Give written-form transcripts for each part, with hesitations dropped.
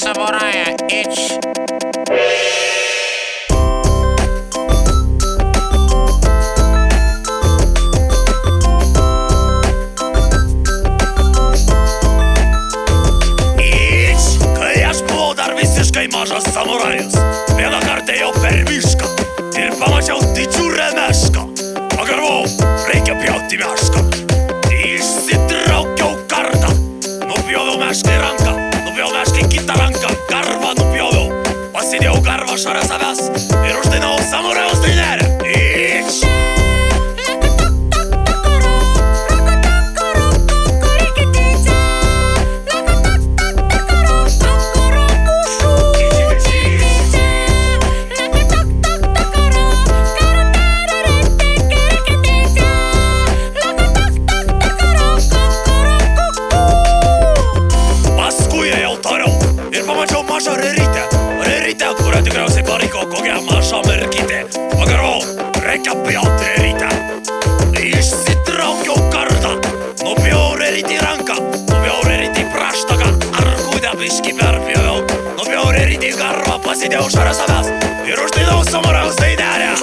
самурая, ич. Kai aš buvau dar visiškai mažas samurajus, vieną kartą ėjau per mišką ir pamačiau didžiulę mešką. Pagalvojau, reikia pjauti mešką. Išsitraukiau kardą, nupjoviau meškai ranką, nupjoviau meškai kitą ranką, karvą nupjoviau, pasidėjau karvą šalia savęs ir uždainavau samurajaus dainelę. Ir pamačiau mažą rerytę, kurią tikriausiai paliko kokia maža mergytė. Pagalvojau, reikia pjauti rerytę. Išsitraukiau kardą, nupjovau rerytį ranką, nupjovau rerytį praštagą, arkudę biškį perpjoviau, nupjovau rerytį karvą, pasidėjau šalia savęs ir uždainavau samurajaus dainelę.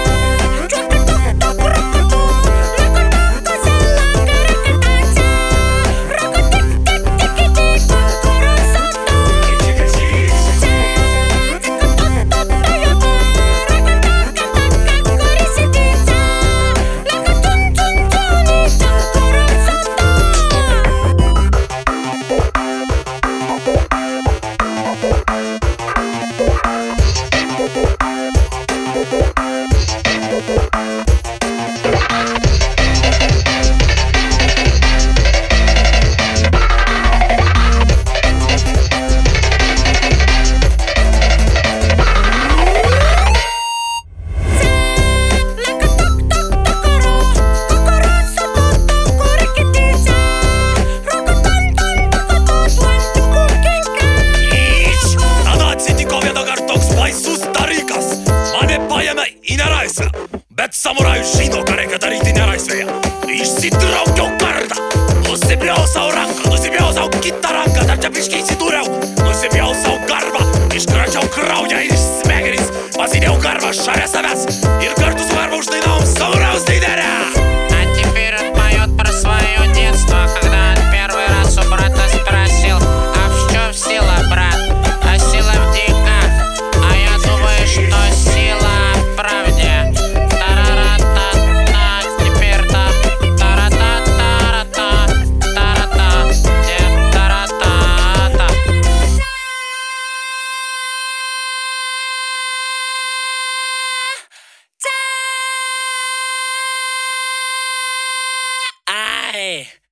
Į nelaisvę, bet samurajus žino, ką reikia daryti nelaisvėje. Išsitraukiau kardą, nusipjau savo ranką, nusipjau savo kitą ranką, dar čia biškiai įsidūriau, nusipjau savo karvą, iškračiau kraują ir smegenis, pasidėjau karvą šalia savęs ir kartu su karva uždainavom samurajaus dainelę. А теперь отпоет про свое детство, когда он первый раз у брата спросил: а в чем сила, брат? А сила в деньгах. А я думаю, что сила в правде. Тара-ра-та-та, теперь-то тара-та-тара-та, тара-та, тара-та-та. Ай!